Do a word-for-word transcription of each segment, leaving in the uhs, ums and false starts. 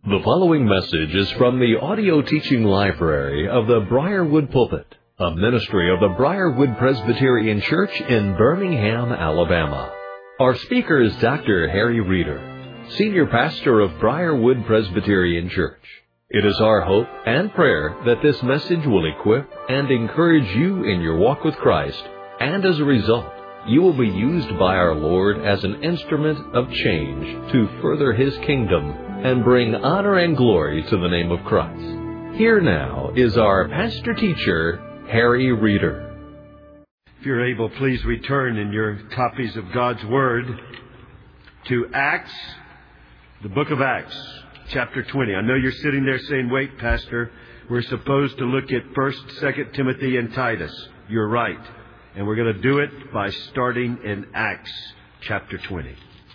The following message is from the audio teaching library of the Briarwood Pulpit, a ministry of the Briarwood Presbyterian Church in Birmingham, Alabama. Our speaker is Doctor Harry Reeder, Senior Pastor of Briarwood Presbyterian Church. It is our hope and prayer that this message will equip and encourage you in your walk with Christ, and as a result, you will be used by our Lord as an instrument of change to further His kingdom and bring honor and glory to the name of Christ. Here now is our pastor teacher, Harry Reeder. If you're able, please return in your copies of God's Word to Acts, the book of Acts, chapter twenty. I know you're sitting there saying, wait, Pastor, we're supposed to look at first, second Timothy, and Titus. You're right. And we're going to do it by starting in Acts chapter twenty.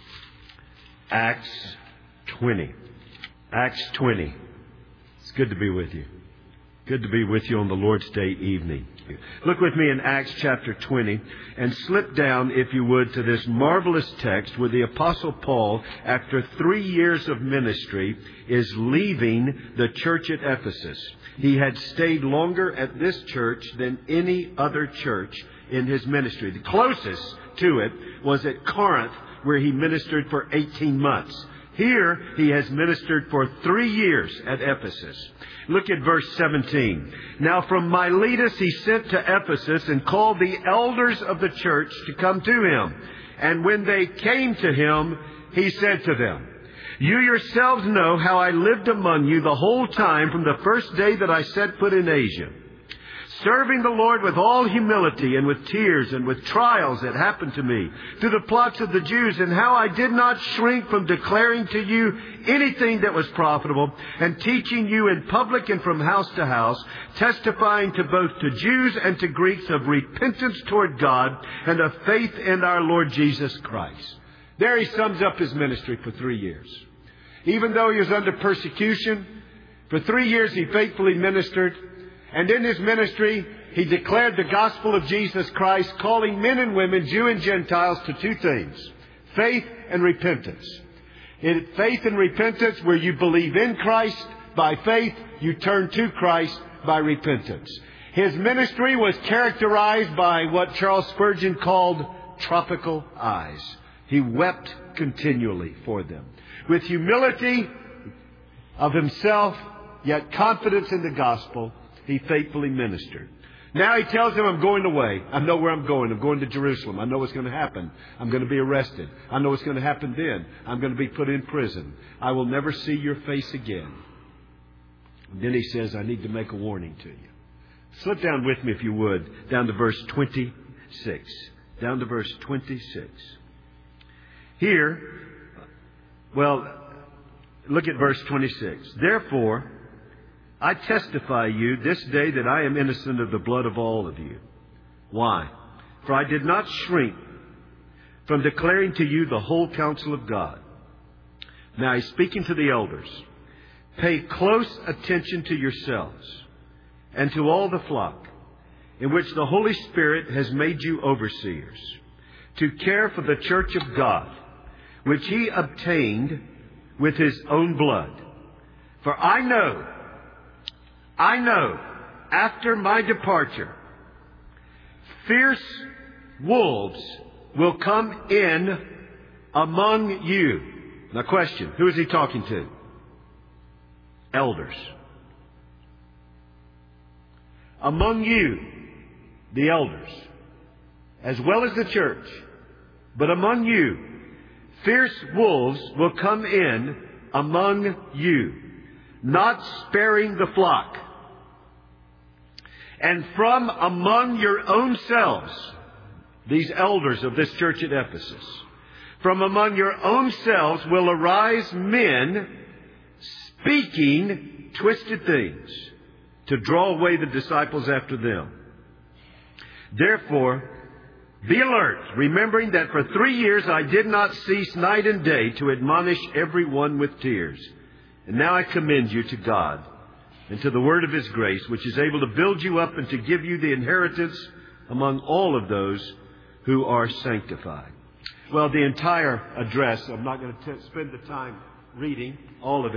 Acts twenty. Acts twenty. It's good to be with you. Good to be with you on the Lord's Day evening. Look with me in Acts chapter twenty and slip down, if you would, to this marvelous text where the Apostle Paul, after three years of ministry, is leaving the church at Ephesus. He had stayed longer at this church than any other church in his ministry. The closest to it was at Corinth, where he ministered for eighteen months. Here, he has ministered for three years at Ephesus. Look at verse seventeen. Now from Miletus he sent to Ephesus and called the elders of the church to come to him. And when they came to him, he said to them, you yourselves know how I lived among you the whole time from the first day that I set foot in Asia, serving the Lord with all humility and with tears and with trials that happened to me through the plots of the Jews, and how I did not shrink from declaring to you anything that was profitable, and teaching you in public and from house to house, testifying to both to Jews and to Greeks of repentance toward God and of faith in our Lord Jesus Christ. There he sums up his ministry for three years. Even though he was under persecution, for three years he faithfully ministered. And in his ministry, he declared the gospel of Jesus Christ, calling men and women, Jew and Gentiles, to two things: faith and repentance. In faith and repentance, where you believe in Christ by faith, you turn to Christ by repentance. His ministry was characterized by what Charles Spurgeon called tropical eyes. He wept continually for them. With humility of himself, yet confidence in the gospel, he faithfully ministered. Now he tells them, I'm going away. I know where I'm going. I'm going to Jerusalem. I know what's going to happen. I'm going to be arrested. I know what's going to happen then. I'm going to be put in prison. I will never see your face again. And then he says, I need to make a warning to you. Slip down with me, if you would, down to verse twenty-six. Down to verse twenty-six. Here, well, look at verse twenty-six. Therefore, I testify you this day that I am innocent of the blood of all of you. Why? For I did not shrink from declaring to you the whole counsel of God. Now he's speaking to the elders. Pay close attention to yourselves and to all the flock, in which the Holy Spirit has made you overseers, to care for the church of God, which He obtained with His own blood. For I know, I know, after my departure, fierce wolves will come in among you. Now question, who is he talking to? Elders. Among you, the elders, as well as the church, but among you, fierce wolves will come in among you, not sparing the flock. And from among your own selves, these elders of this church at Ephesus, from among your own selves will arise men speaking twisted things to draw away the disciples after them. Therefore, be alert, remembering that for three years I did not cease night and day to admonish everyone with tears. And now I commend you to God and to the word of His grace, which is able to build you up and to give you the inheritance among all of those who are sanctified. Well, the entire address, I'm not going to t- spend the time reading all of it.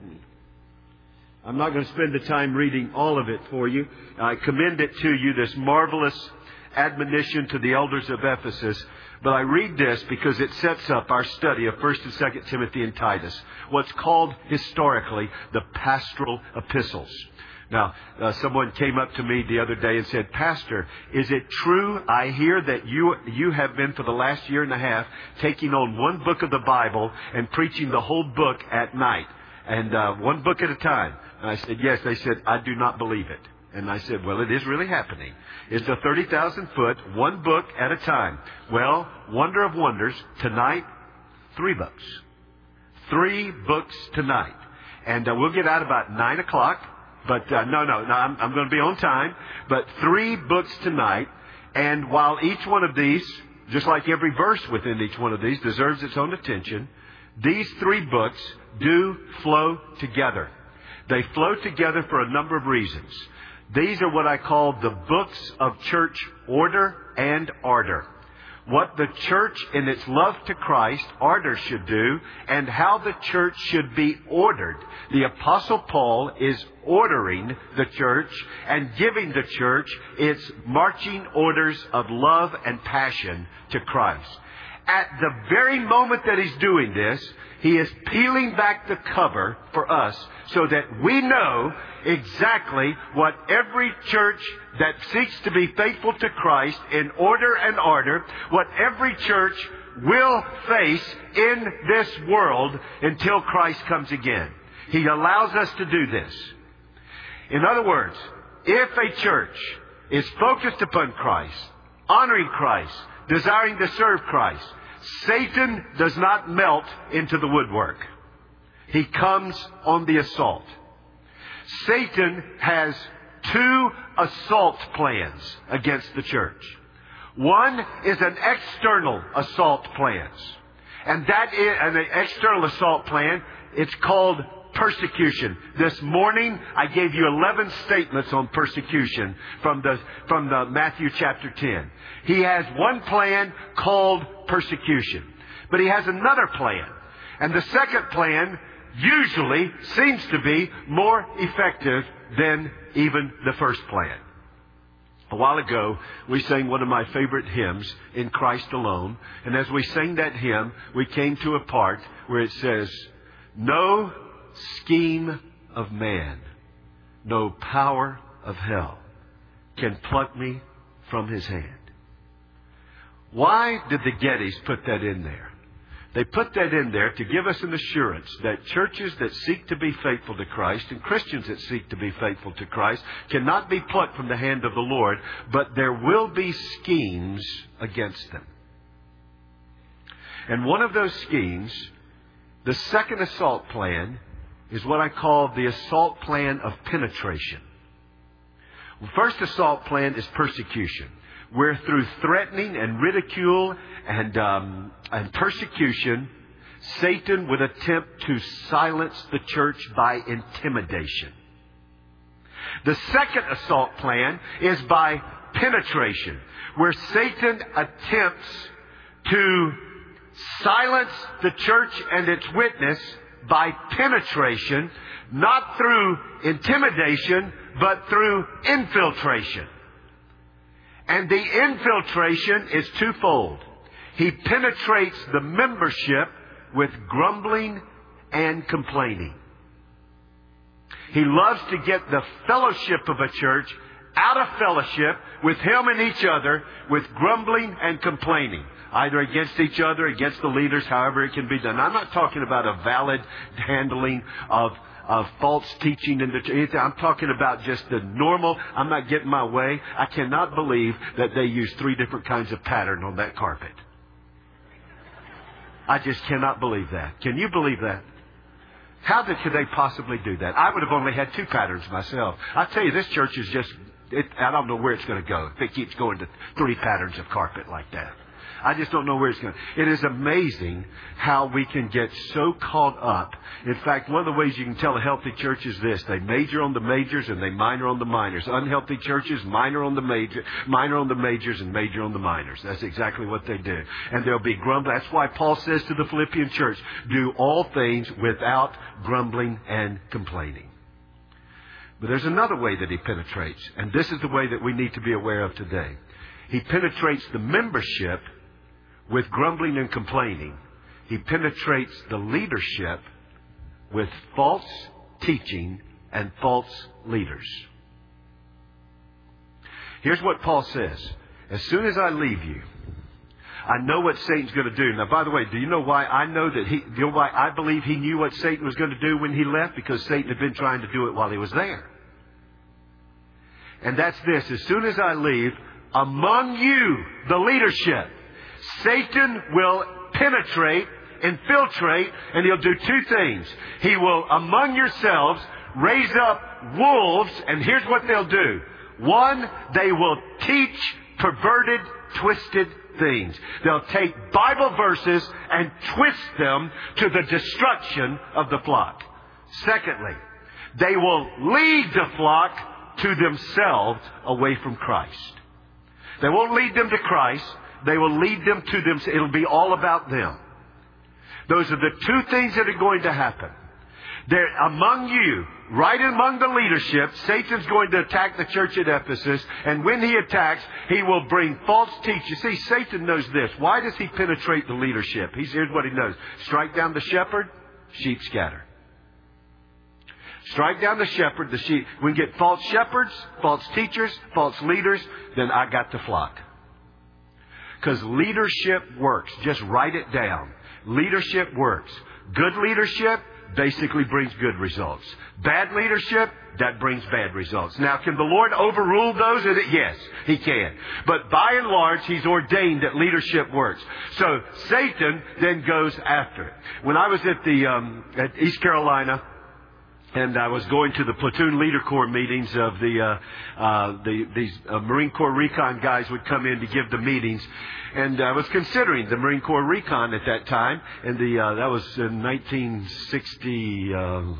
I'm not going to spend the time reading all of it for you. I commend it to you, this marvelous admonition to the elders of Ephesus. But I read this because it sets up our study of First and Second Timothy and Titus, what's called historically the pastoral epistles. Now, uh, someone came up to me the other day and said, Pastor, is it true I hear that you you have been for the last year and a half taking on one book of the Bible and preaching the whole book at night, and uh, one book at a time? And I said, yes. They said, I do not believe it. And I said, well, it is really happening. It's a thirty thousand foot, one book at a time. Well, wonder of wonders, tonight, three books. Three books tonight. And uh, we'll get out about nine o'clock. But uh, no, no, no, I'm, I'm going to be on time. But three books tonight. And while each one of these, just like every verse within each one of these, deserves its own attention, these three books do flow together. They flow together for a number of reasons. These are what I call the books of church order and ardor. What the church in its love to Christ, ardor, should do, and how the church should be ordered. The Apostle Paul is ordering the church and giving the church its marching orders of love and passion to Christ. At the very moment that he's doing this, he is peeling back the cover for us so that we know exactly what every church that seeks to be faithful to Christ in order and ardor, what every church will face in this world until Christ comes again. He allows us to do this. In other words, if a church is focused upon Christ, honoring Christ, desiring to serve Christ, Satan does not melt into the woodwork. He comes on the assault. Satan has two assault plans against the church. One is an external assault plan. And that is an external assault plan. It's called persecution. This morning I gave you eleven statements on persecution from the from the Matthew chapter ten. He has one plan called persecution, but he has another plan. And the second plan usually seems to be more effective than even the first plan. A while ago, we sang one of my favorite hymns, In Christ Alone. And as we sang that hymn, we came to a part where it says, no scheme of man, no power of hell can pluck me from his hand. Why did the Gettys put that in there? They put that in there to give us an assurance that churches that seek to be faithful to Christ and Christians that seek to be faithful to Christ cannot be plucked from the hand of the Lord, but there will be schemes against them. And one of those schemes, the second assault plan, is what I call the assault plan of penetration. The first assault plan is persecution, where through threatening and ridicule and um, and persecution, Satan would attempt to silence the church by intimidation. The second assault plan is by penetration, where Satan attempts to silence the church and its witness by penetration, not through intimidation, but through infiltration. And the infiltration is twofold. He penetrates the membership with grumbling and complaining. He loves to get the fellowship of a church out of fellowship with him and each other with grumbling and complaining, either against each other, against the leaders, however it can be done. I'm not talking about a valid handling of of false teaching in the church. I'm talking about just the normal, I'm not getting my way. I cannot believe that they use three different kinds of pattern on that carpet. I just cannot believe that. Can you believe that? How did, could they possibly do that? I would have only had two patterns myself. I tell you, this church is just, it, I don't know where it's going to go if it keeps going to three patterns of carpet like that. I just don't know where it's going. It is amazing how we can get so caught up. In fact, one of the ways you can tell a healthy church is this. They major on the majors and they minor on the minors. Unhealthy churches minor on the major, minor on the majors and major on the minors. That's exactly what they do. And there'll be grumbling. That's why Paul says to the Philippian church, do all things without grumbling and complaining. But there's another way that he penetrates, and this is the way that we need to be aware of today. He penetrates the membership with grumbling and complaining. He penetrates the leadership with false teaching and false leaders. Here's what Paul says. As soon as I leave you, I know what Satan's going to do. Now, by the way, do you know why I know that he, you know why I believe he knew what Satan was going to do when he left? Because Satan had been trying to do it while he was there. And that's this. As soon as I leave, among you, the leadership, Satan will penetrate, infiltrate, and he'll do two things. He will, among yourselves, raise up wolves, and here's what they'll do. One, they will teach perverted, twisted things. They'll take Bible verses and twist them to the destruction of the flock. Secondly, they will lead the flock to themselves away from Christ. They won't lead them to Christ. They will lead them to them. It'll be all about them. Those are the two things that are going to happen. They're among you, right among the leadership. Satan's going to attack the church at Ephesus. And when he attacks, he will bring false teachers. See, Satan knows this. Why does he penetrate the leadership? He's, here's what he knows. Strike down the shepherd, sheep scatter. Strike down the shepherd, the sheep. We get false shepherds, false teachers, false leaders, then I got the flock. Because leadership works. Just write it down. Leadership works. Good leadership basically brings good results. Bad leadership, that brings bad results. Now, can the Lord overrule those? Yes, He can. But by and large, He's ordained that leadership works. So Satan then goes after it. When I was at the um, at East Carolina, and I was going to the platoon leader corps meetings of the, uh, uh, the, these uh, Marine Corps recon guys would come in to give the meetings. And I was considering the Marine Corps recon at that time. And the, uh, that was in nineteen sixty-eight,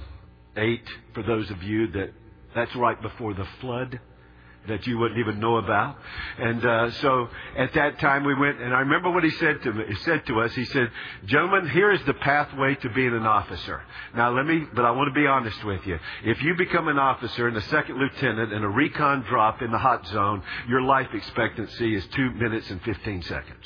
for those of you that, that's right before the flood that you wouldn't even know about. And uh, so at that time we went, and I remember what he said to me. He said to us, he said, gentlemen, here is the pathway to being an officer. Now let me, but I want to be honest with you. If you become an officer and a second lieutenant and a recon drop in the hot zone, your life expectancy is two minutes and fifteen seconds.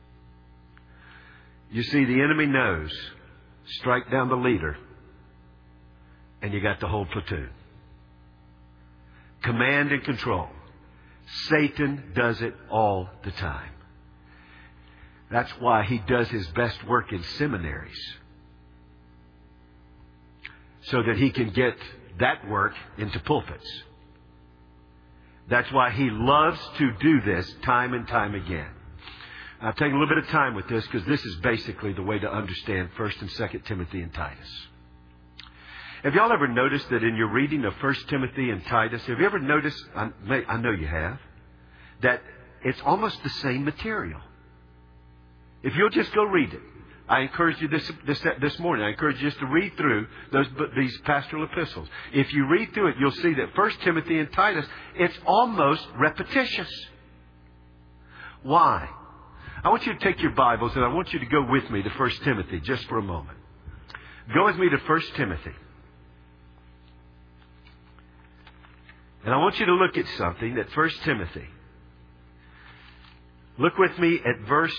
You see, the enemy knows, strike down the leader, and you got the whole platoon. Command and control. Satan does it all the time. That's why he does his best work in seminaries. So that he can get that work into pulpits. That's why he loves to do this time and time again. I'll take a little bit of time with this because this is basically the way to understand First and Second Timothy and Titus. Have y'all ever noticed that in your reading of First Timothy and Titus, have you ever noticed, I know you have, that it's almost the same material? If you'll just go read it. I encourage you this this, this morning, I encourage you just to read through those these pastoral epistles. If you read through it, you'll see that First Timothy and Titus, it's almost repetitious. Why? I want you to take your Bibles and I want you to go with me to First Timothy just for a moment. Go with me to First Timothy. And I want you to look at something at First Timothy. Look with me at verse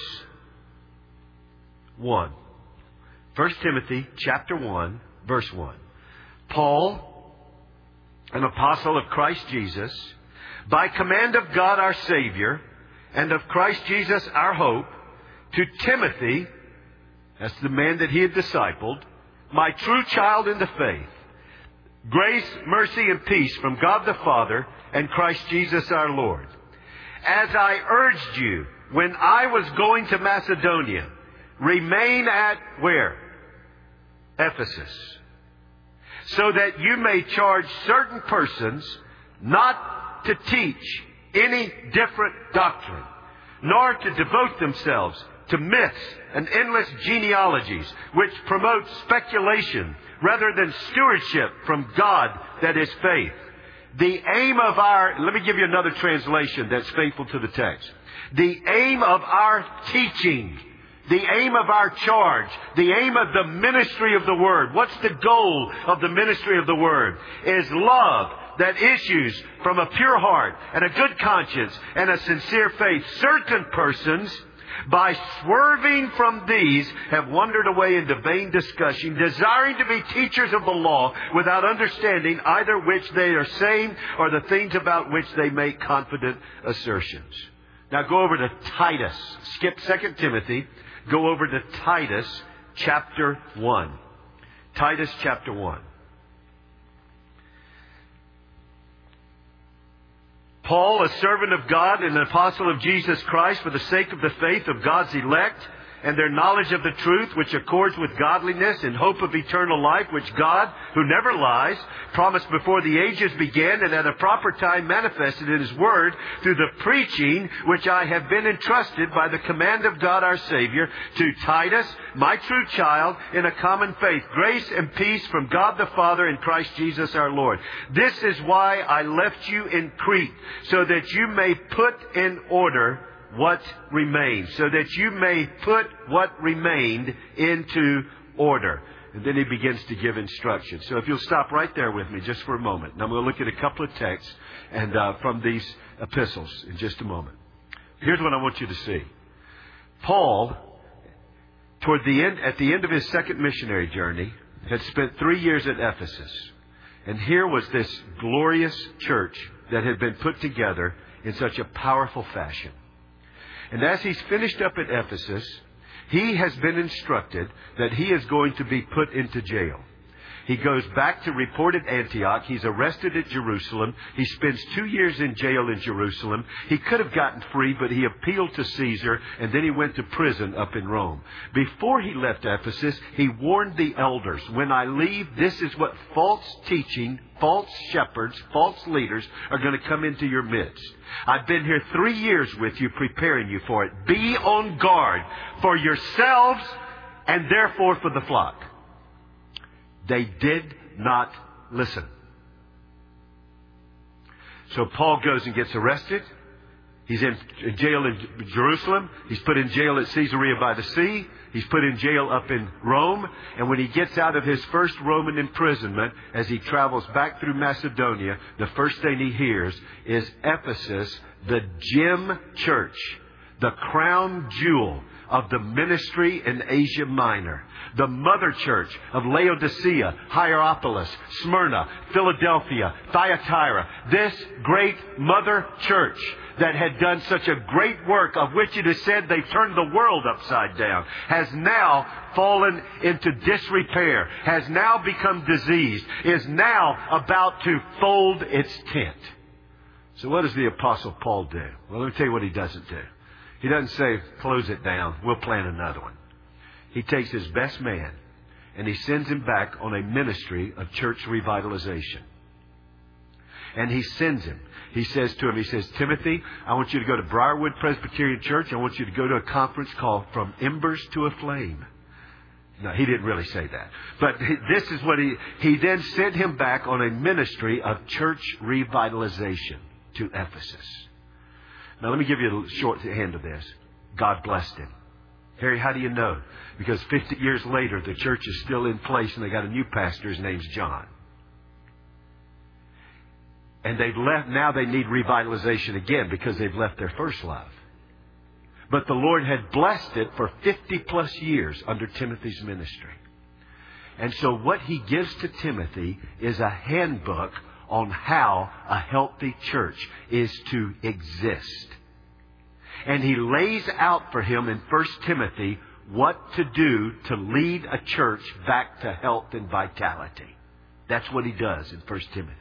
one. First Timothy chapter one, verse one. Paul, an apostle of Christ Jesus, by command of God our Savior, and of Christ Jesus our hope, to Timothy, that's the man that he had discipled, my true child in the faith, grace, mercy, and peace from God the Father and Christ Jesus our Lord. As I urged you when I was going to Macedonia, remain at where? Ephesus. So that you may charge certain persons not to teach any different doctrine, nor to devote themselves to myths and endless genealogies, which promote speculation rather than stewardship from God that is faith. The aim of our, let me give you another translation that's faithful to the text. The aim of our teaching, the aim of our charge, the aim of the ministry of the Word. What's the goal of the ministry of the Word? Is love that issues from a pure heart and a good conscience and a sincere faith. Certain persons, by swerving from these, have wandered away into vain discussion, desiring to be teachers of the law without understanding either which they are saying or the things about which they make confident assertions. Now go over to Titus. Skip Second Timothy. Go over to Titus chapter one. Titus chapter one. Paul, a servant of God and an apostle of Jesus Christ, for the sake of the faith of God's elect and their knowledge of the truth, which accords with godliness, in hope of eternal life, which God, who never lies, promised before the ages began and at a proper time manifested in His Word through the preaching which I have been entrusted by the command of God our Savior to Titus, my true child, in a common faith. Grace and peace from God the Father and Christ Jesus our Lord. This is why I left you in Crete, so that you may put in order what remains, so that you may put what remained into order. And then he begins to give instructions. So if you'll stop right there with me just for a moment. And I'm going to look at a couple of texts and uh, from these epistles in just a moment. Here's what I want you to see. Paul, toward the end, at the end of his second missionary journey, had spent three years at Ephesus. And here was this glorious church that had been put together in such a powerful fashion. And as he's finished up at Ephesus, he has been instructed that he is going to be put into jail. He goes back to report at Antioch. He's arrested at Jerusalem. He spends two years in jail in Jerusalem. He could have gotten free, but he appealed to Caesar, and then he went to prison up in Rome. Before he left Ephesus, he warned the elders, when I leave, this is what false teaching, false shepherds, false leaders are going to come into your midst. I've been here three years with you, preparing you for it. Be on guard for yourselves and therefore for the flock. They did not listen. So Paul goes and gets arrested. He's in jail in Jerusalem. He's put in jail at Caesarea by the Sea. He's put in jail up in Rome. And when he gets out of his first Roman imprisonment, as he travels back through Macedonia, the first thing he hears is Ephesus, the gem church, the crown jewel of the ministry in Asia Minor, the mother church of Laodicea, Hierapolis, Smyrna, Philadelphia, Thyatira, this great mother church that had done such a great work, of which it is said they turned the world upside down, has now fallen into disrepair, has now become diseased, is now about to fold its tent. So what does the Apostle Paul do? Well, let me tell you what he doesn't do. He doesn't say, close it down, we'll plan another one. He takes his best man and he sends him back on a ministry of church revitalization. And he sends him. He says to him, he says, Timothy, I want you to go to Briarwood Presbyterian Church. I want you to go to a conference called From Embers to a Flame. No, he didn't really say that. But this is what he, he then sent him back on a ministry of church revitalization to Ephesus. Now, let me give you a shorthand of this. God blessed him. Harry, how do you know? Because fifty years later, the church is still in place and they got a new pastor. His name's John. And they've left, now they need revitalization again because they've left their first love. But the Lord had blessed it for fifty plus years under Timothy's ministry. And so what he gives to Timothy is a handbook on how a healthy church is to exist. And he lays out for him in First Timothy what to do to lead a church back to health and vitality. That's what he does in First Timothy.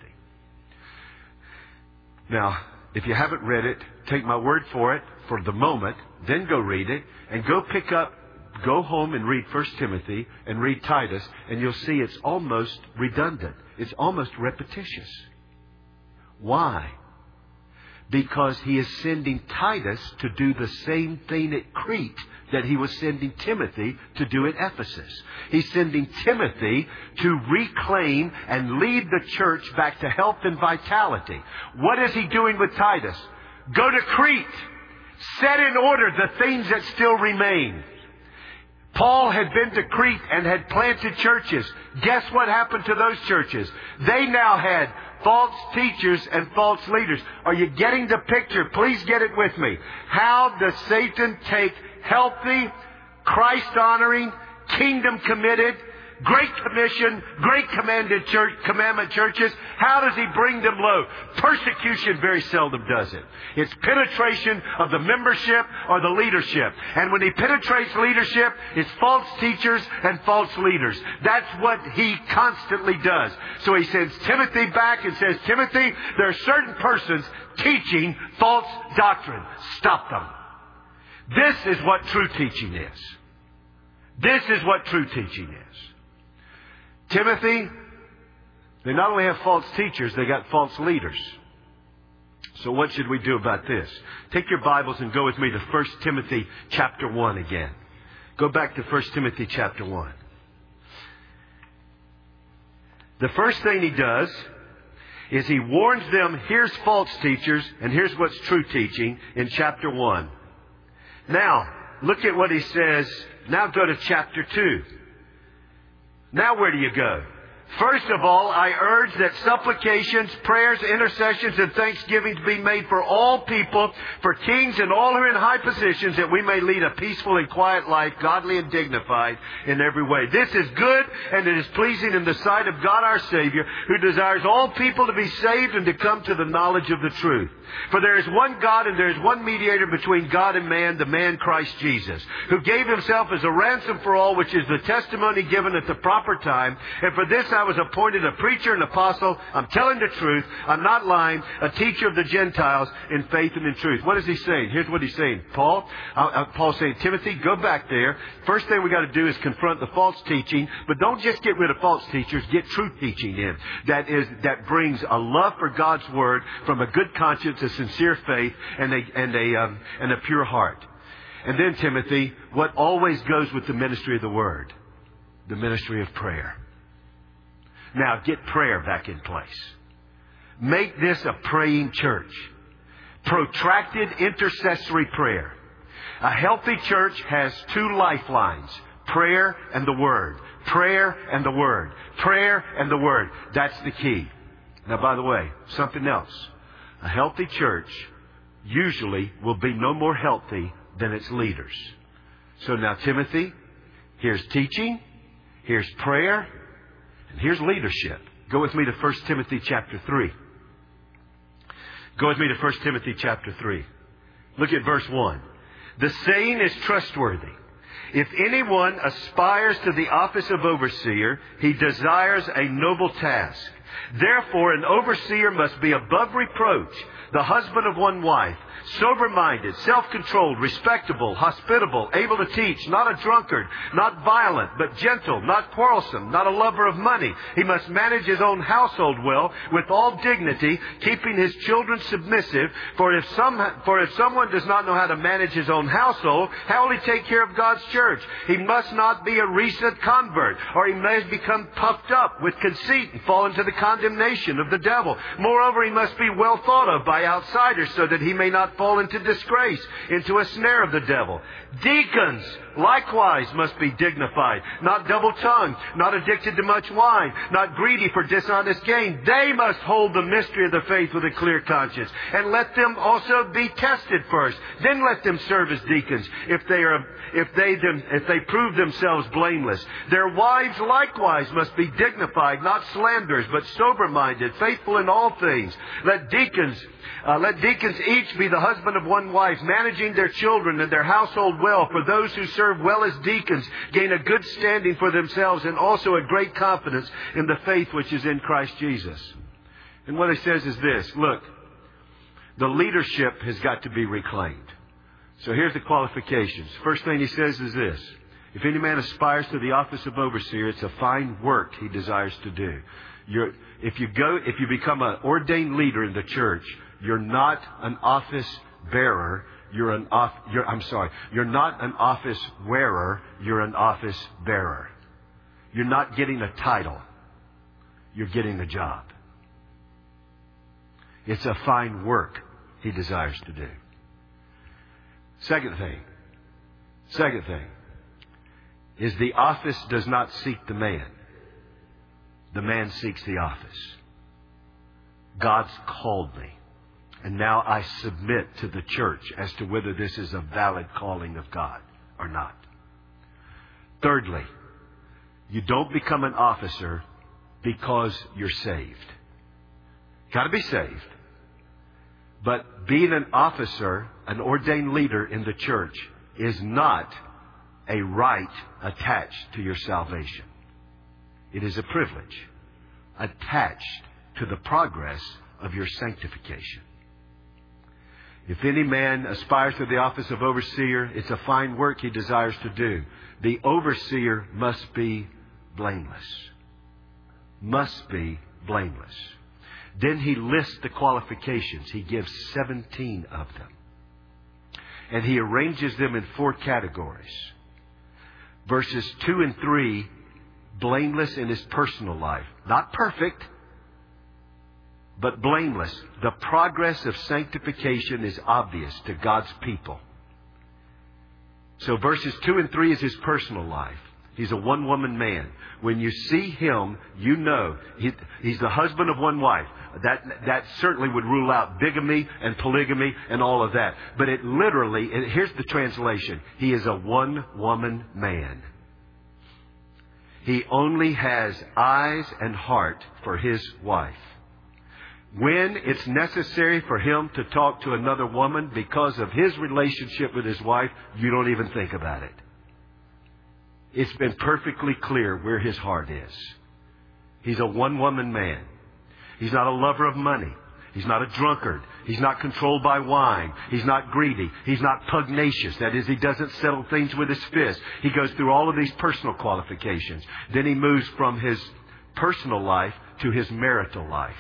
Now, if you haven't read it, take my word for it for the moment, then go read it, and go pick up, go home and read First Timothy and read Titus, and you'll see it's almost redundant. It's almost repetitious. Why? Because he is sending Titus to do the same thing at Crete that he was sending Timothy to do at Ephesus. He's sending Timothy to reclaim and lead the church back to health and vitality. What is he doing with Titus? Go to Crete. Set in order the things that still remain. Paul had been to Crete and had planted churches. Guess what happened to those churches? They now had false teachers and false leaders. Are you getting the picture? Please get it with me. How does Satan take healthy, Christ-honoring, kingdom-committed, Great Commission, Great Commanded church, Commandment churches? How does he bring them low? Persecution very seldom does it. It's penetration of the membership or the leadership. And when he penetrates leadership, it's false teachers and false leaders. That's what he constantly does. So he sends Timothy back and says, Timothy, there are certain persons teaching false doctrine. Stop them. This is what true teaching is. This is what true teaching is. Timothy, they not only have false teachers, they got false leaders. So what should we do about this? Take your Bibles and go with me to First Timothy chapter one again. Go back to First Timothy chapter one. The first thing he does is he warns them, here's false teachers and here's what's true teaching in chapter one. Now, look at what he says. Now go to chapter two. Now where do you go? First of all, I urge that supplications, prayers, intercessions, and thanksgivings be made for all people, for kings and all who are in high positions, that we may lead a peaceful and quiet life, godly and dignified in every way. This is good, and it is pleasing in the sight of God our Savior, who desires all people to be saved and to come to the knowledge of the truth. For there is one God, and there is one mediator between God and man, the man Christ Jesus, who gave himself as a ransom for all, which is the testimony given at the proper time. And for this I was appointed a preacher and apostle. I'm telling the truth. I'm not lying. A teacher of the Gentiles in faith and in truth. What is he saying? Here's what he's saying. Paul, uh, uh, Paul's saying, Timothy, go back there. First thing we got to do is confront the false teaching. But don't just get rid of false teachers. Get true teaching in. That is, that brings a love for God's Word from a good conscience, a sincere faith, and a, and a, um, and a pure heart. And then, Timothy, what always goes with the ministry of the Word? The ministry of prayer. Now, get prayer back in place. Make this a praying church. Protracted intercessory prayer. A healthy church has two lifelines. Prayer and the Word. Prayer and the Word. Prayer and the Word. That's the key. Now, by the way, something else. A healthy church usually will be no more healthy than its leaders. So now, Timothy, here's teaching, here's prayer, and here's leadership. Go with me to First Timothy chapter three. Go with me to First Timothy chapter three. Look at verse one. The saying is trustworthy. If anyone aspires to the office of overseer, he desires a noble task. Therefore, an overseer must be above reproach, the husband of one wife, sober-minded, self-controlled, respectable, hospitable, able to teach, not a drunkard, not violent, but gentle, not quarrelsome, not a lover of money. He must manage his own household well, with all dignity, keeping his children submissive. For if some, for if someone does not know how to manage his own household, how will he take care of God's church? He must not be a recent convert, or he may become puffed up with conceit and fall into the condemnation of the devil. Moreover, he must be well thought of by outsiders, so that he may not fall into disgrace, into a snare of the devil. Deacons likewise must be dignified, not double-tongued, not addicted to much wine, not greedy for dishonest gain. They must hold the mystery of the faith with a clear conscience, and let them also be tested first. Then let them serve as deacons if they are if they them if they prove themselves blameless. Their wives likewise must be dignified, not slanderers, but sober-minded, faithful in all things. Let deacons Uh, let deacons each be the husband of one wife, managing their children and their household well. For those who serve well as deacons gain a good standing for themselves, and also a great confidence in the faith which is in Christ Jesus. And what he says is this. Look, the leadership has got to be reclaimed. So here's the qualifications. First thing he says is this. If any man aspires to the office of overseer, it's a fine work he desires to do. You're, if you go, if you become an ordained leader in the church, You're not an office bearer. You're an off, you're, I'm sorry. You're not an office wearer. You're an office bearer. You're not getting a title. You're getting a job. It's a fine work He desires to do. Second thing. Second thing is the office does not seek the man. The man seeks the office. God's called me. And now I submit to the church as to whether this is a valid calling of God or not. Thirdly, you don't become an officer because you're saved. Got to be saved. But being an officer, an ordained leader in the church, is not a right attached to your salvation. It is a privilege attached to the progress of your sanctification. If any man aspires to the office of overseer, it's a fine work he desires to do. The overseer must be blameless. Must be blameless. Then he lists the qualifications. He gives seventeen of them. And he arranges them in four categories. Verses two and three, blameless in his personal life. Not perfect, but blameless. The progress of sanctification is obvious to God's people. So verses two and three is his personal life. He's a one-woman man. When you see him, you know he, he's the husband of one wife. That that certainly would rule out bigamy and polygamy and all of that. But it literally, it, here's the translation. He is a one-woman man. He only has eyes and heart for his wife. When it's necessary for him to talk to another woman because of his relationship with his wife, you don't even think about it. It's been perfectly clear where his heart is. He's a one-woman man. He's not a lover of money. He's not a drunkard. He's not controlled by wine. He's not greedy. He's not pugnacious. That is, he doesn't settle things with his fist. He goes through all of these personal qualifications. Then he moves from his personal life to his marital life.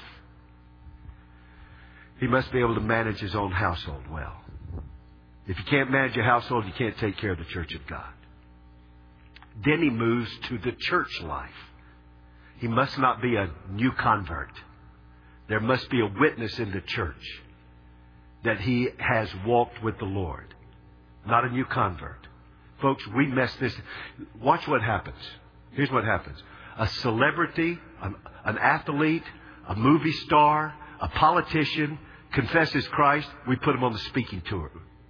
He must be able to manage his own household well. If you can't manage your household, you can't take care of the church of God. Then he moves to the church life. He must not be a new convert. There must be a witness in the church that he has walked with the Lord. Not a new convert. Folks, we mess this. Watch what happens. Here's what happens. A celebrity, an, an athlete, a movie star, a politician confesses Christ, we put him on the speaking tour.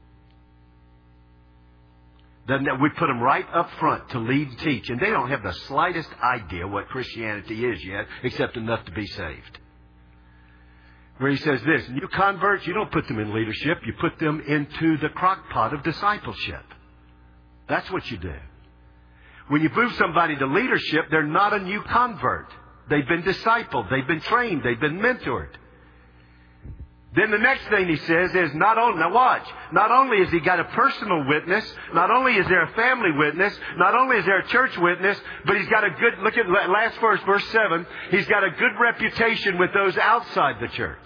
Then we put them right up front to lead and teach. And they don't have the slightest idea what Christianity is yet, except enough to be saved. Where he says this, new converts, you don't put them in leadership. You put them into the crock pot of discipleship. That's what you do. When you move somebody to leadership, they're not a new convert. They've been discipled. They've been trained. They've been mentored. Then the next thing he says is not only, now watch, not only has he got a personal witness, not only is there a family witness, not only is there a church witness, but he's got a good, look at last verse, verse seven, he's got a good reputation with those outside the church.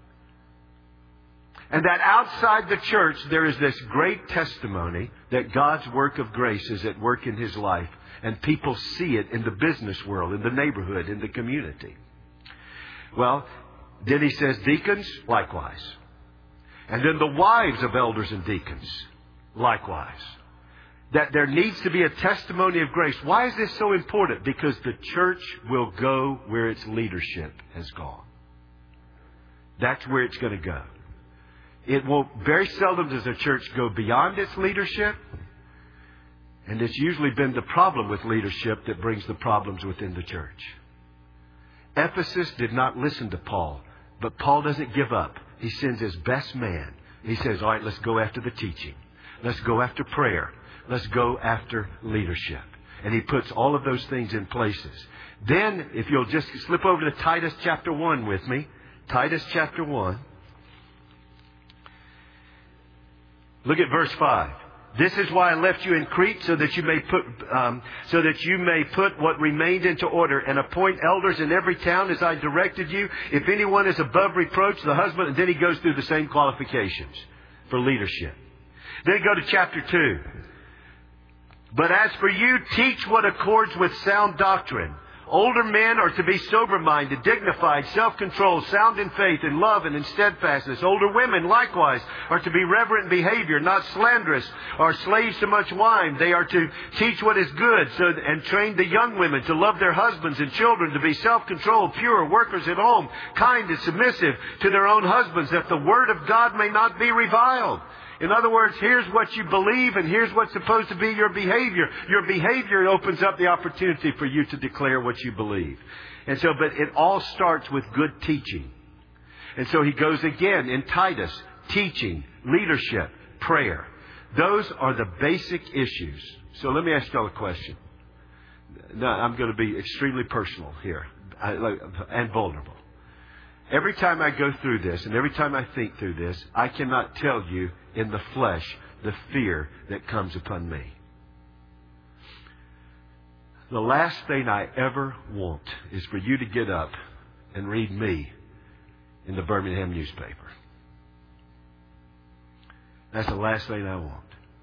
And that outside the church, there is this great testimony that God's work of grace is at work in his life. And people see it in the business world, in the neighborhood, in the community. Well, then he says deacons, likewise. And then the wives of elders and deacons, likewise. That there needs to be a testimony of grace. Why is this so important? Because the church will go where its leadership has gone. That's where it's going to go. It will, very seldom does a church go beyond its leadership. And it's usually been the problem with leadership that brings the problems within the church. Ephesus did not listen to Paul, but Paul doesn't give up. He sends his best man. He says, all right, let's go after the teaching. Let's go after prayer. Let's go after leadership. And he puts all of those things in places. Then, if you'll just slip over to Titus chapter one with me. Titus chapter one. Look at verse five. This is why I left you in Crete, so that you may put, um, so that you may put what remained into order, and appoint elders in every town as I directed you. If anyone is above reproach, the husband, and then he goes through the same qualifications for leadership. Then go to chapter two. But as for you, teach what accords with sound doctrine. Older men are to be sober-minded, dignified, self-controlled, sound in faith, in love, and in steadfastness. Older women, likewise, are to be reverent in behavior, not slanderous, or slaves to much wine. They are to teach what is good, so and train the young women to love their husbands and children, to be self-controlled, pure, workers at home, kind and submissive to their own husbands, that the word of God may not be reviled. In other words, here's what you believe and here's what's supposed to be your behavior. Your behavior opens up the opportunity for you to declare what you believe. And so, but it all starts with good teaching. And so he goes again in Titus, teaching, leadership, prayer. Those are the basic issues. So let me ask y'all a question. Now, I'm going to be extremely personal here and vulnerable. Every time I go through this and every time I think through this, I cannot tell you in the flesh the fear that comes upon me. The last thing I ever want is for you to get up and read me in the Birmingham newspaper. That's the last thing I want.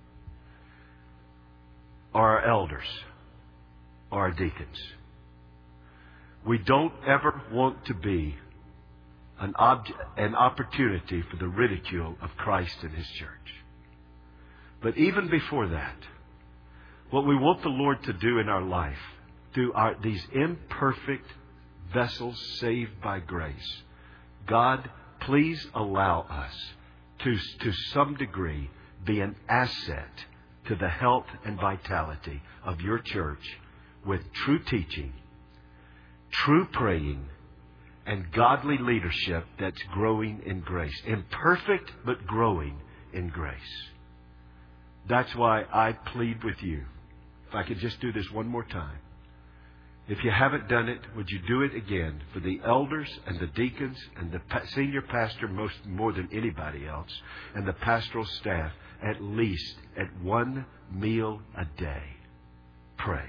Or our elders, or our deacons. We don't ever want to be An, object, an opportunity for the ridicule of Christ and His church. But even before that, what we want the Lord to do in our life, through our, these imperfect vessels saved by grace, God, please allow us to, to some degree, be an asset to the health and vitality of your church with true teaching, true praying, and godly leadership that's growing in grace. Imperfect, but growing in grace. That's why I plead with you. If I could just do this one more time. If you haven't done it, would you do it again for the elders and the deacons and the senior pastor most more than anybody else, and the pastoral staff, at least at one meal a day. Pray.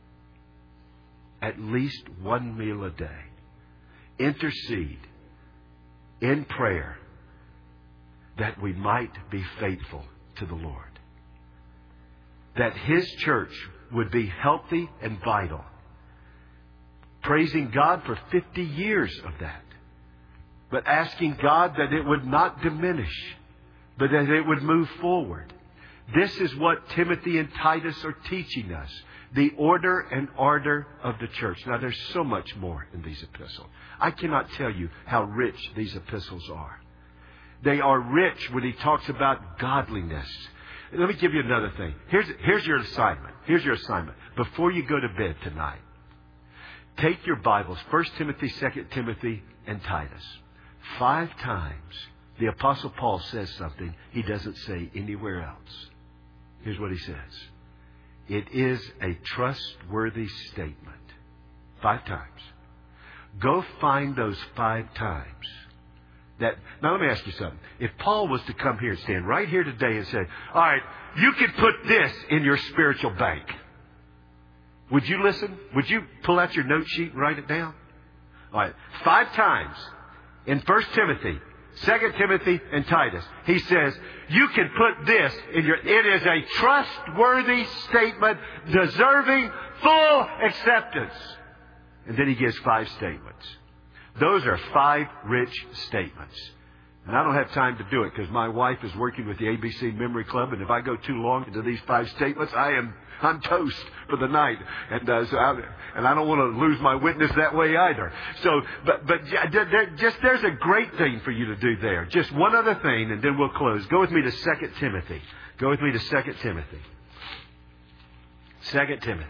At least one meal a day. Intercede in prayer that we might be faithful to the Lord. That His church would be healthy and vital. Praising God for fifty years of that. But asking God that it would not diminish, but that it would move forward. This is what Timothy and Titus are teaching us. The order and ardor of the church. Now, there's so much more in these epistles. I cannot tell you how rich these epistles are. They are rich when he talks about godliness. Let me give you another thing. Here's, here's your assignment. Here's your assignment. Before you go to bed tonight, take your Bibles, First Timothy, Second Timothy, and Titus. Five times the Apostle Paul says something he doesn't say anywhere else. Here's what he says. It is a trustworthy statement. Five times. Go find those five times. That, now let me ask you something. If Paul was to come here and stand right here today and say, all right, you can put this in your spiritual bank. Would you listen? Would you pull out your note sheet and write it down? All right. Five times in First Timothy, Second Timothy, and Titus, he says, you can put this in your, it is a trustworthy statement deserving full acceptance. And then he gives five statements. Those are five rich statements. And I don't have time to do it because my wife is working with the A B C Memory Club, and if I go too long into these five statements, I am I'm toast for the night, and uh, so I, and I don't want to lose my witness that way either. So, but but just there's a great thing for you to do there. Just one other thing, and then we'll close. Go with me to Second Timothy. Go with me to Second Timothy. Second Timothy.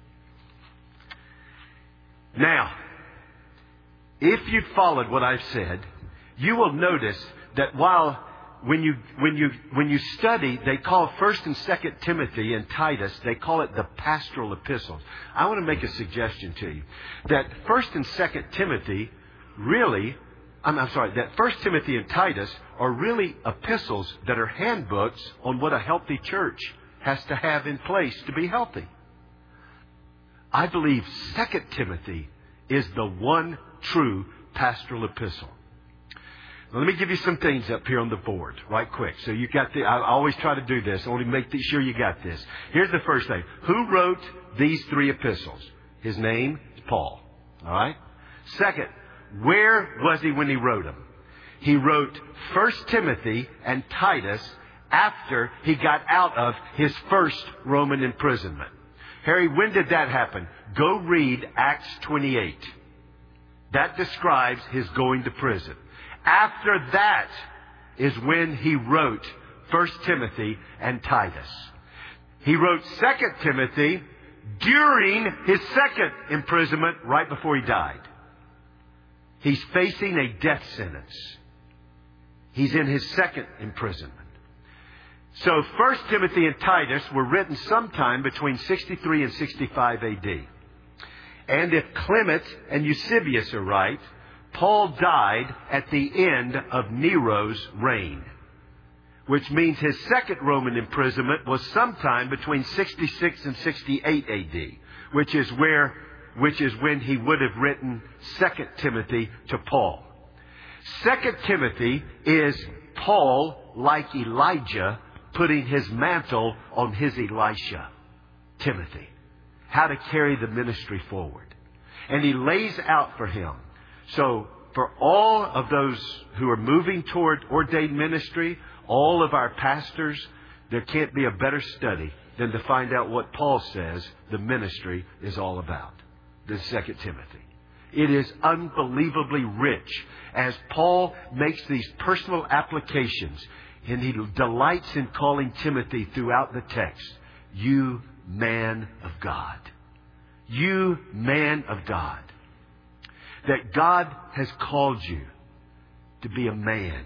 Now, if you've followed what I've said, you will notice that while when you when you when you study, they call First and Second Timothy and Titus, they call it the pastoral epistles. I want to make a suggestion to you that First and Second Timothy really, I'm, I'm sorry, that First Timothy and Titus are really epistles that are handbooks on what a healthy church has to have in place to be healthy. I believe Second Timothy is the one true pastoral epistle. Now, let me give you some things up here on the board right quick. So you got the, I always try to do this. I want to make sure you got this. Here's the first thing. Who wrote these three epistles? His name is Paul. All right? Second, where was he when he wrote them? He wrote First Timothy and Titus after he got out of his first Roman imprisonment. Harry, when did that happen? Go read Acts twenty-eight. That describes his going to prison. After that is when he wrote First Timothy and Titus. He wrote Second Timothy during his second imprisonment, right before he died. He's facing a death sentence. He's in his second imprisonment. So First Timothy and Titus were written sometime between sixty-three and sixty-five A D. And if Clement and Eusebius are right, Paul died at the end of Nero's reign, which means his second Roman imprisonment was sometime between sixty-six and sixty-eight A D, which is where, which is when he would have written Second Timothy to Paul. Second Timothy is Paul, like Elijah, putting his mantle on his Elisha, Timothy, how to carry the ministry forward. And he lays out for him. So for all of those who are moving toward ordained ministry, all of our pastors, there can't be a better study than to find out what Paul says the ministry is all about than Second Timothy. It is unbelievably rich as Paul makes these personal applications, and he delights in calling Timothy throughout the text, you man of God. You man of God. That God has called you to be a man.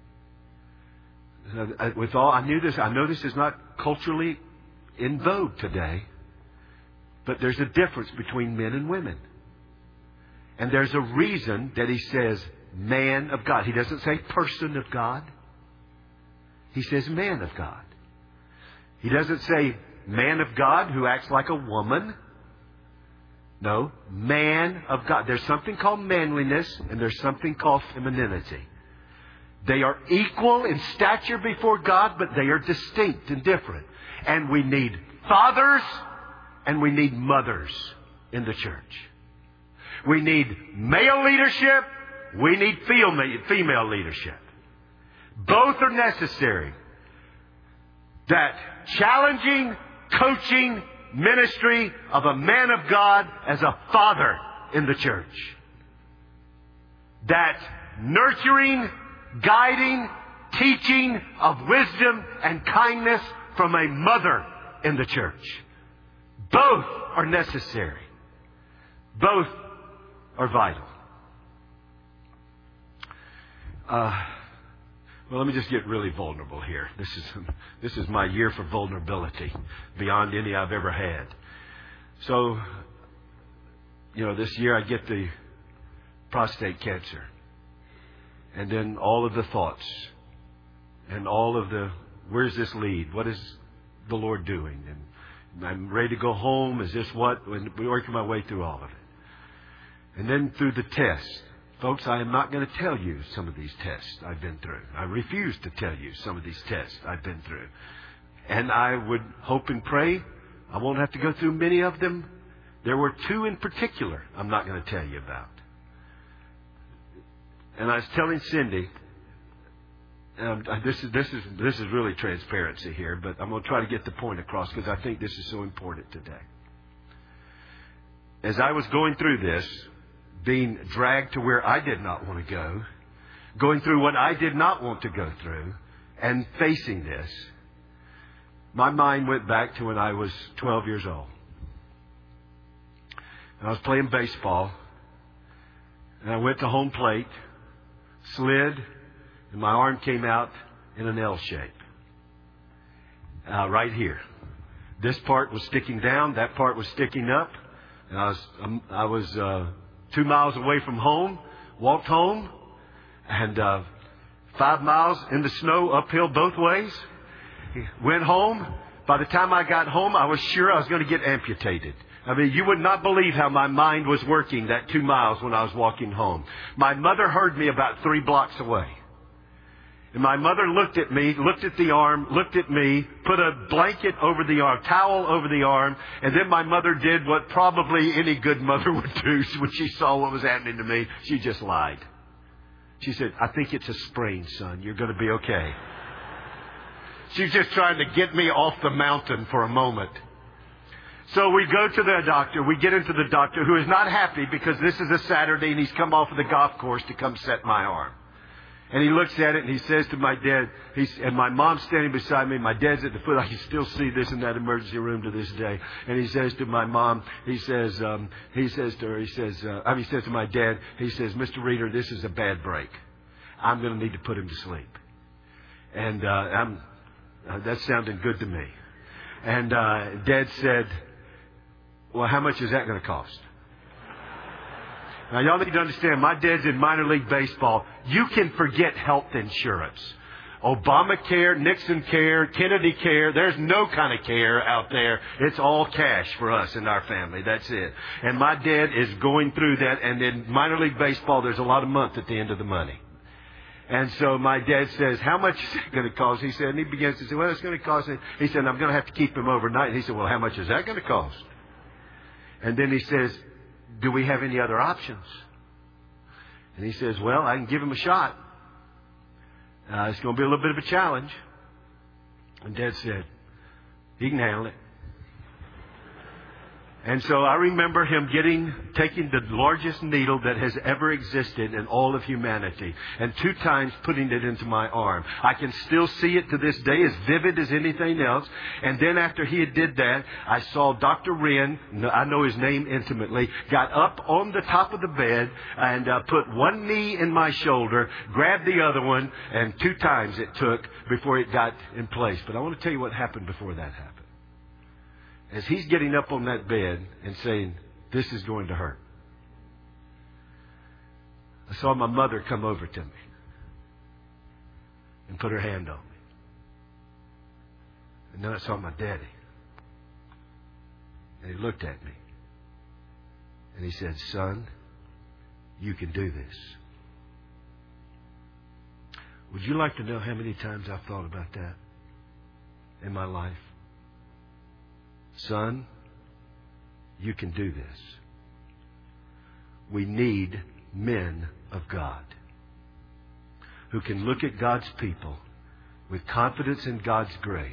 With all, I knew this, I know this is not culturally in vogue today, but there's a difference between men and women. And there's a reason that he says man of God. He doesn't say person of God. He says man of God. He doesn't say man of God who acts like a woman. No, man of God. There's something called manliness and there's something called femininity. They are equal in stature before God, but they are distinct and different. And we need fathers and we need mothers in the church. We need male leadership. We need female leadership. Both are necessary. That challenging, coaching ministry of a man of God as a father in the church. That nurturing, guiding, teaching of wisdom and kindness from a mother in the church. Both are necessary. Both are vital. Uh, well, let me just get really vulnerable here. This is this is my year for vulnerability, beyond any I've ever had. So, you know, this year I get the prostate cancer, and then all of the thoughts, and all of the where's this lead? What is the Lord doing? And I'm ready to go home. Is this what? And working my way through all of it. And then through the test. Folks, I am not going to tell you some of these tests I've been through. I refuse to tell you some of these tests I've been through. And I would hope and pray I won't have to go through many of them. There were two in particular I'm not going to tell you about. And I was telling Cindy, um, this is this is this is really transparency here, but I'm going to try to get the point across because I think this is so important today. As I was going through this, being dragged to where I did not want to go, going through what I did not want to go through, and facing this, my mind went back to when I was twelve years old. And I was playing baseball, and I went to home plate, slid, and my arm came out in an L shape. Uh, right here. This part was sticking down, that part was sticking up, and I was, um, I was, uh, Two miles away from home, walked home, And uh, five miles in the snow, uphill both ways. Went home. By the time I got home, I was sure I was going to get amputated. I mean, you would not believe how my mind was working that two miles when I was walking home. My mother heard me about three blocks away. And my mother looked at me, looked at the arm, looked at me, put a blanket over the arm, towel over the arm, and then my mother did what probably any good mother would do when she saw what was happening to me. She just lied. She said, I think it's a sprain, son. You're going to be okay. She's just trying to get me off the mountain for a moment. So we go to the doctor. We get into the doctor, who is not happy because this is a Saturday and he's come off of the golf course to come set my arm. And he looks at it and he says to my dad, he's, and my mom's standing beside me. My dad's at the foot. I can still see this in that emergency room to this day. And he says to my mom, he says, um, he says to her, he says, uh, I mean, he says to my dad, he says, Mister Reeder, this is a bad break. I'm going to need to put him to sleep. And uh, I'm, uh, that sounded good to me. And uh, Dad said, well, how much is that going to cost? Now, y'all need to understand, my dad's in minor league baseball. You can forget health insurance. Obamacare, Nixon care, Kennedy care. There's no kind of care out there. It's all cash for us and our family. That's it. And my dad is going through that. And in minor league baseball, there's a lot of month at the end of the money. And so my dad says, how much is it going to cost? He said, and he begins to say, well, it's going to cost. He said, I'm going to have to keep him overnight. And he said, well, how much is that going to cost? And then he says, do we have any other options? And he says, well, I can give him a shot. Uh, it's going to be a little bit of a challenge. And Dad said, he can handle it. And so I remember him getting, taking the largest needle that has ever existed in all of humanity and two times putting it into my arm. I can still see it to this day, as vivid as anything else. And then after he did that, I saw Doctor Wren, I know his name intimately, got up on the top of the bed and uh, put one knee in my shoulder, grabbed the other one, and two times it took before it got in place. But I want to tell you what happened before that happened. As he's getting up on that bed and saying, this is going to hurt, I saw my mother come over to me and put her hand on me. And then I saw my daddy. And he looked at me. And he said, son, you can do this. Would you like to know how many times I've thought about that in my life? Son, you can do this. We need men of God who can look at God's people with confidence in God's grace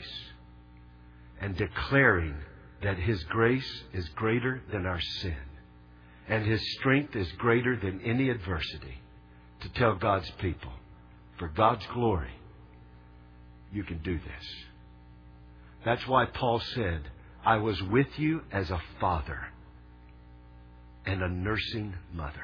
and declaring that His grace is greater than our sin and His strength is greater than any adversity, to tell God's people, for God's glory, you can do this. That's why Paul said, I was with you as a father and a nursing mother.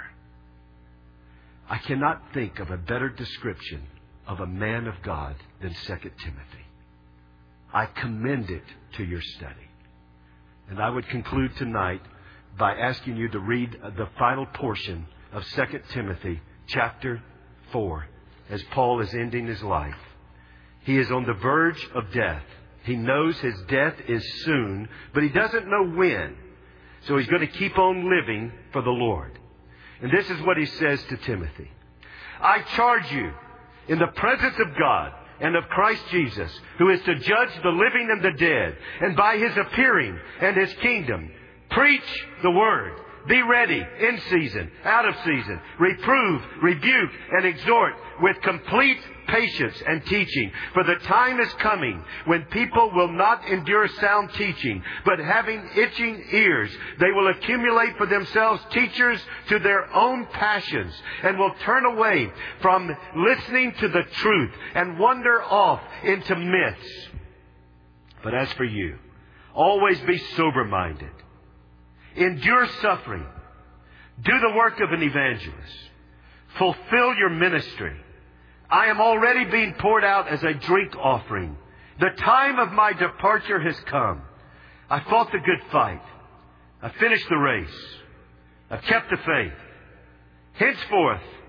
I cannot think of a better description of a man of God than Second Timothy. I commend it to your study. And I would conclude tonight by asking you to read the final portion of Second Timothy chapter four as Paul is ending his life. He is on the verge of death. He knows his death is soon, but he doesn't know when. So he's going to keep on living for the Lord. And this is what he says to Timothy. I charge you in the presence of God and of Christ Jesus, who is to judge the living and the dead, and by His appearing and His kingdom, preach the word. Be ready in season, out of season. Reprove, rebuke, and exhort with complete patience and teaching. For the time is coming when people will not endure sound teaching, but having itching ears, they will accumulate for themselves teachers to their own passions, and will turn away from listening to the truth and wander off into myths. But as for you, always be sober-minded. Endure suffering. Do the work of an evangelist. Fulfill your ministry. I am already being poured out as a drink offering. The time of my departure has come. I fought the good fight. I finished the race. I've kept the faith. Henceforth,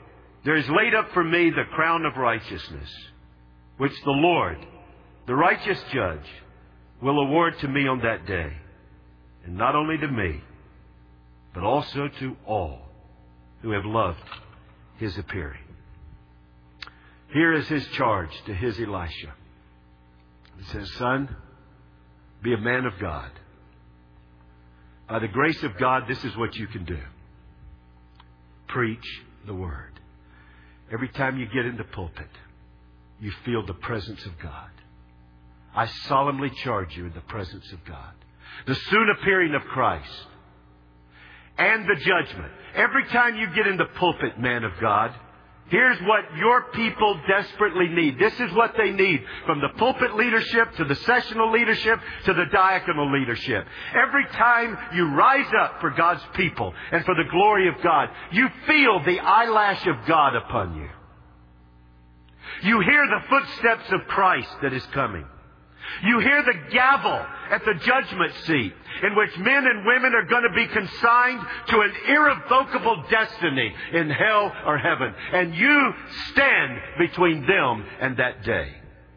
There is laid up for me the crown of righteousness, which the Lord, the righteous judge, will award to me on that day. And not only to me, but also to all who have loved His appearing. Here is His charge to His Elisha. He says, son, be a man of God. By the grace of God, this is what you can do. Preach the Word. Every time you get in the pulpit, you feel the presence of God. I solemnly charge you in the presence of God. The soon appearing of Christ and the judgment. Every time you get in the pulpit, man of God, here's what your people desperately need. This is what they need, from the pulpit leadership to the sessional leadership to the diaconal leadership. Every time you rise up for God's people and for the glory of God, you feel the eyelash of God upon you. You hear the footsteps of Christ that is coming. You hear the gavel at the judgment seat in which men and women are going to be consigned to an irrevocable destiny in hell or heaven. And you stand between them and that day.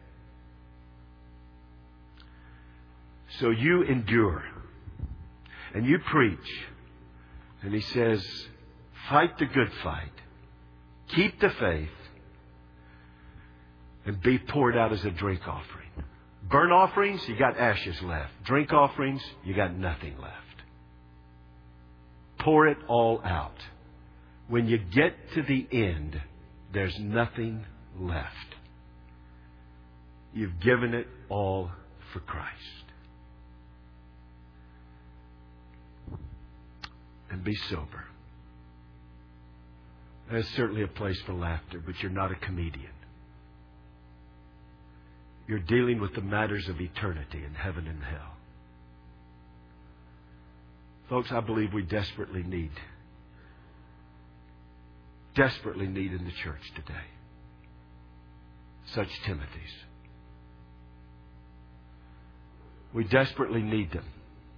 So you endure and you preach. And he says, fight the good fight. Keep the faith. And be poured out as a drink offering. Burnt offerings, you got ashes left. Drink offerings, you got nothing left. Pour it all out. When you get to the end, there's nothing left. You've given it all for Christ. And be sober. There's certainly a place for laughter, but you're not a comedian. You're dealing with the matters of eternity in heaven and hell. Folks, I believe we desperately need, desperately need in the church today such Timothys. We desperately need them.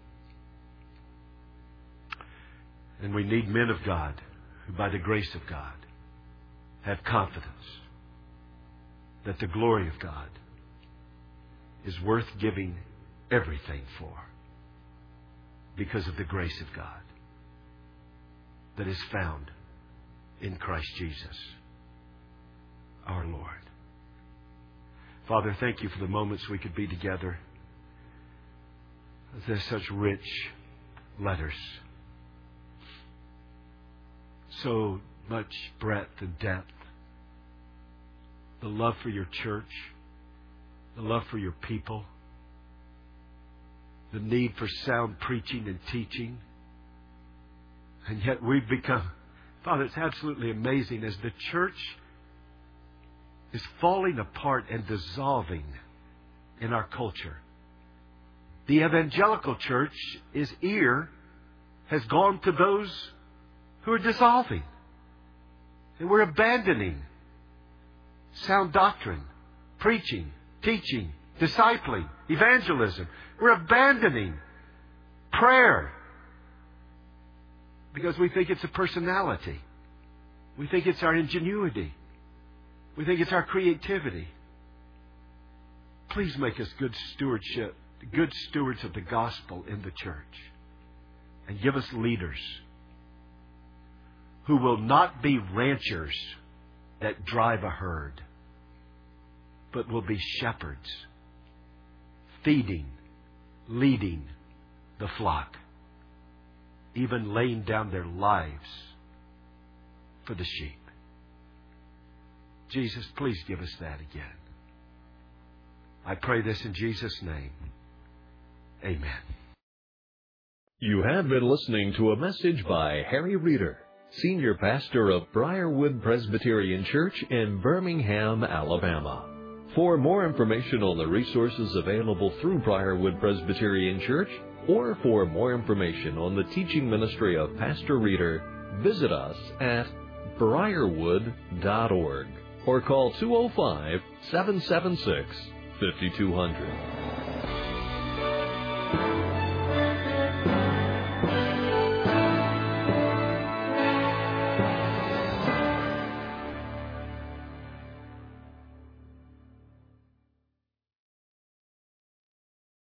And we need men of God who, by the grace of God, have confidence that the glory of God is worth giving everything for because of the grace of God that is found in Christ Jesus, our Lord. Father, thank you for the moments we could be together. There's such rich letters, so much breadth and depth, the love for your church, the love for your people, the need for sound preaching and teaching. And yet we've become, Father, it's absolutely amazing as the church is falling apart and dissolving in our culture. The evangelical church, its ear has gone to those who are dissolving. And we're abandoning sound doctrine, preaching, teaching, discipling, evangelism. We're abandoning prayer because we think it's a personality. We think it's our ingenuity. We think it's our creativity. Please make us good stewardship, good stewards of the gospel in the church. And give us leaders who will not be ranchers that drive a herd, but will be shepherds, feeding, leading the flock, even laying down their lives for the sheep. Jesus, please give us that again. I pray this in Jesus' name. Amen. You have been listening to a message by Harry Reeder, Senior Pastor of Briarwood Presbyterian Church in Birmingham, Alabama. For more information on the resources available through Briarwood Presbyterian Church, or for more information on the teaching ministry of Pastor Reeder, visit us at briarwood dot org or call two oh five, seven seven six, five two zero zero.